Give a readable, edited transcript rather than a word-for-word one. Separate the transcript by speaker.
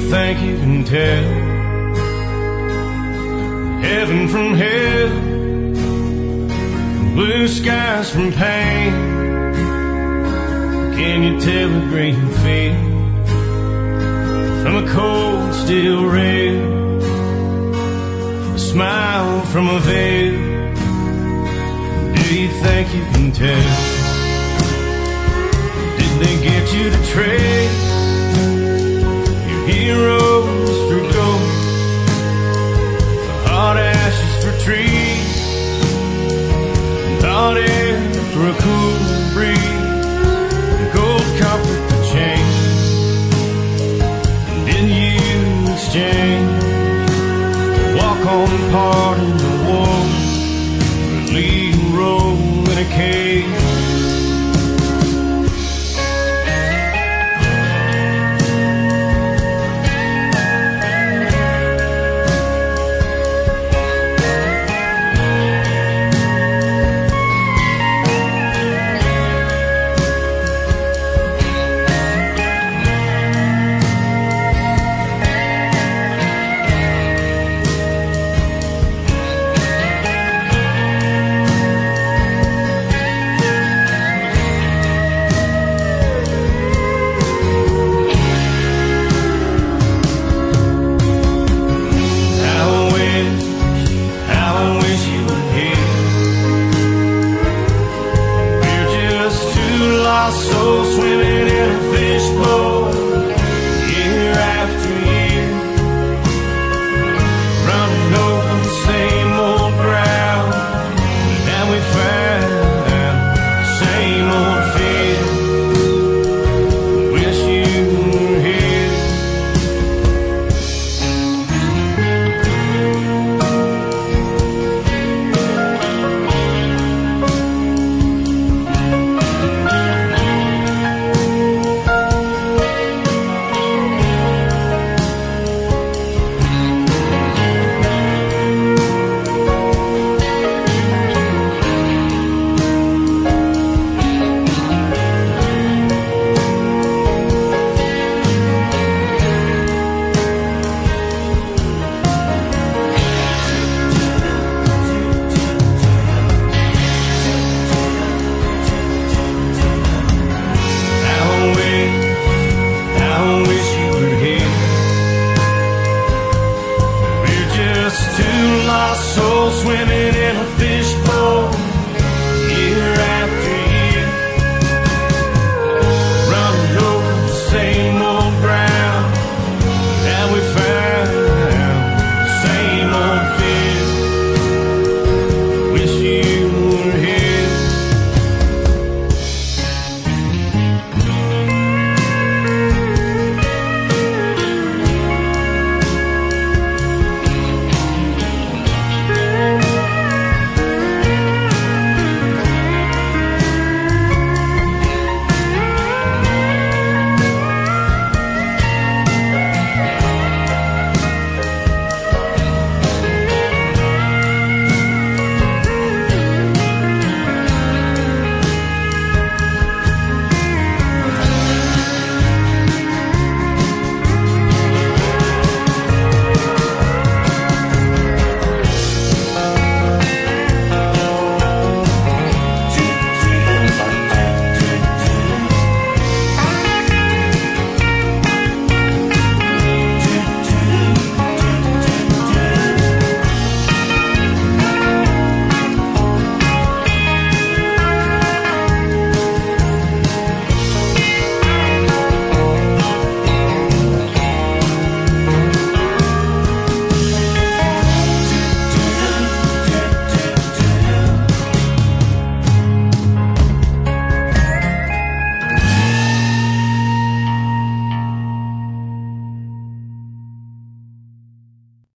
Speaker 1: think you can tell heaven from hell, blue skies from pain? Can you tell a green field from a cold steel rail, a smile from a veil? Do you think you can tell? Did they get you to trade your heroes for gold, hot ashes for trees, hot air for a cool breeze, gold copper for change? And did you exchange walk on part in the war, or lead role in a cage? Soul swimming in a fishbowl, year after year, running over the same old ground. Now we found the same old fear. Wish you were here. Two lost souls swimming in a fishbowl.